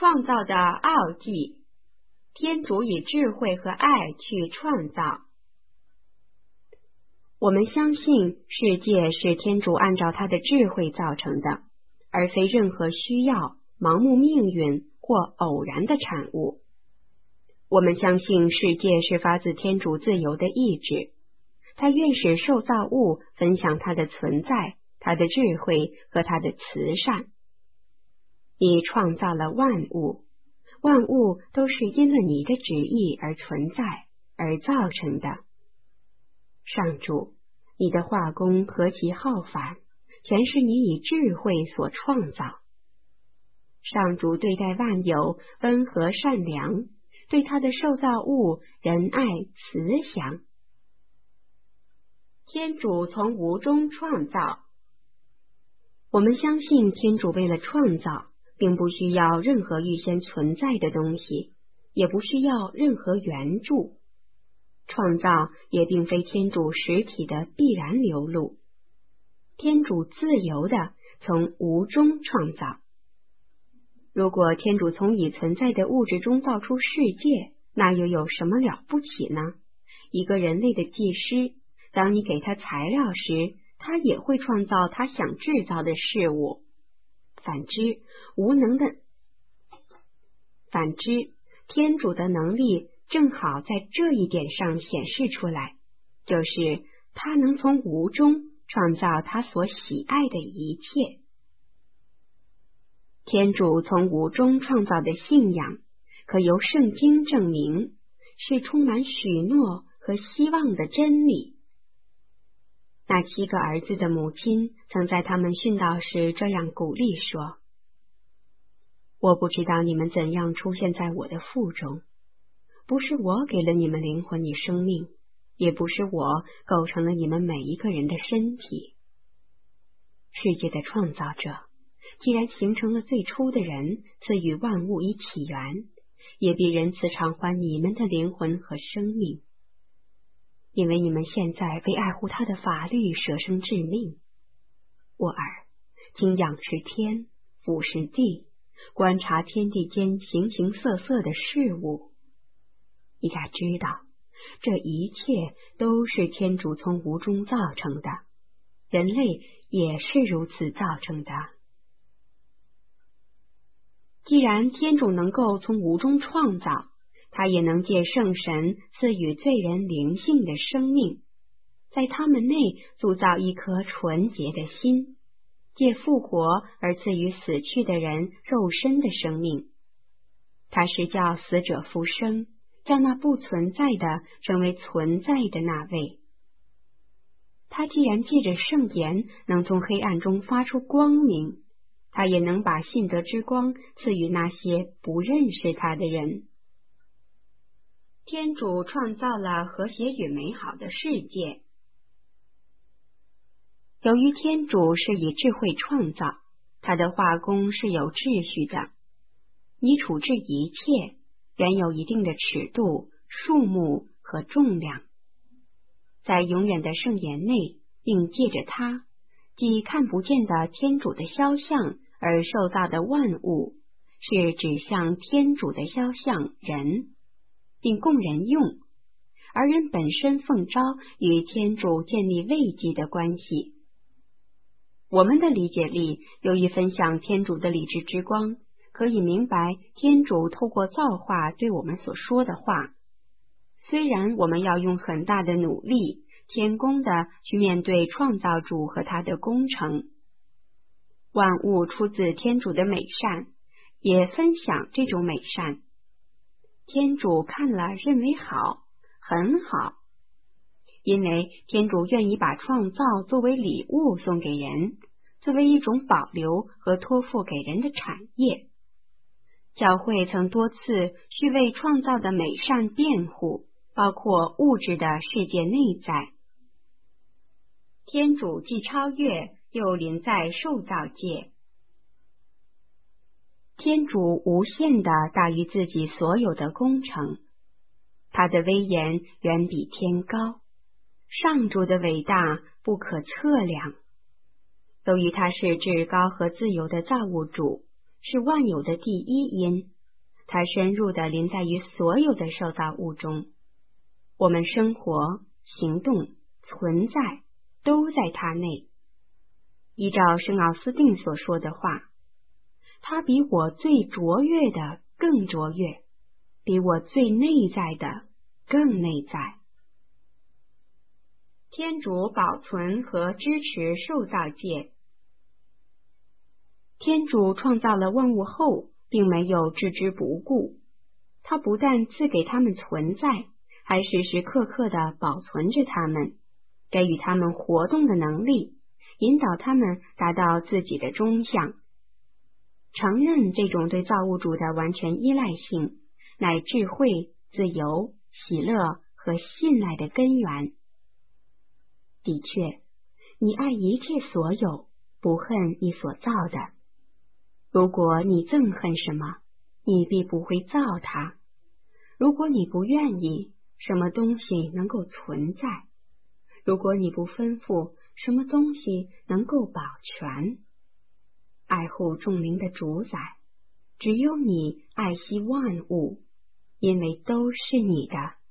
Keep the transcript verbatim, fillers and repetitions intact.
创造的奥迹。天主以智慧和爱去创造。我们相信世界是天主按照他的智慧造成的，而非任何需要、盲目命运或偶然的产物。我们相信世界是发自天主自由的意志，他愿使受造物分享他的存在、他的智慧和他的慈善。你创造了万物，万物都是因了你的旨意而存在而造成的。上主，你的画工何其浩繁，全是你以智慧所创造。上主对待万有温和善良，对他的受造物仁爱慈祥。天主从无中创造。我们相信天主为了创造，并不需要任何预先存在的东西，也不需要任何援助。创造也并非天主实体的必然流露，天主自由的从无中创造。如果天主从已存在的物质中造出世界，那又有什么了不起呢？一个人类的技师，当你给他材料时，他也会创造他想制造的事物。反之，无能的，反之，天主的能力正好在这一点上显示出来，就是他能从无中创造他所喜爱的一切。天主从无中创造的信仰，可由圣经证明，是充满许诺和希望的真理。那七个儿子的母亲曾在他们殉道时这样鼓励说：我不知道你们怎样出现在我的腹中，不是我给了你们灵魂与生命，也不是我构成了你们每一个人的身体。世界的创造者既然形成了最初的人，赐予万物以起源，也必仁慈偿还你们的灵魂和生命。因为你们现在为爱护他的法律舍生致命。我儿，请仰视天，俯视地，观察天地间形形色色的事物。你该知道，这一切都是天主从无中造成的，人类也是如此造成的。既然天主能够从无中创造，他也能借圣神赐予罪人灵性的生命，在他们内塑造一颗纯洁的心，借复活而赐予死去的人肉身的生命。他是叫死者复生，叫那不存在的成为存在的那位。他既然借着圣言能从黑暗中发出光明，他也能把信德之光赐予那些不认识他的人。天主创造了和谐与美好的世界。由于天主是以智慧创造，他的画工是有秩序的。你处置一切，原有一定的尺度、数目和重量。在永远的圣言内，并借着它，即看不见的天主的肖像而受造的万物，是指向天主的肖像人，并供人用，而人本身奉召与天主建立慰藉的关系。我们的理解力由于分享天主的理智之光，可以明白天主透过造化对我们所说的话。虽然我们要用很大的努力，天公的去面对创造主和他的工程。万物出自天主的美善，也分享这种美善。天主看了认为好，很好，因为天主愿意把创造作为礼物送给人，作为一种保留和托付给人的产业。教会曾多次去为创造的美善辩护，包括物质的世界内在。天主既超越，又临在受造界。天主无限的大于自己所有的工程，他的威严远比天高，上主的伟大不可测量。由于他是至高和自由的造物主，是万有的第一因， 它深入地临在于所有的受造物中。我们生活、行动、存在都在它内。依照圣奥斯定所说的话，它比我最卓越的更卓越，比我最内在的更内在。天主保存和支持受造界。天主创造了万物后，并没有置之不顾，他不但赐给他们存在，还时时刻刻地保存着他们，给予他们活动的能力，引导他们达到自己的终向。承认这种对造物主的完全依赖性，乃智慧、自由、喜乐和信赖的根源。的确，你爱一切所有，不恨你所造的。如果你憎恨什么，你必不会造它。如果你不愿意，什么东西能够存在？如果你不吩咐，什么东西能够保全？爱护众灵的主宰，只有你爱惜万物，因为都是你的。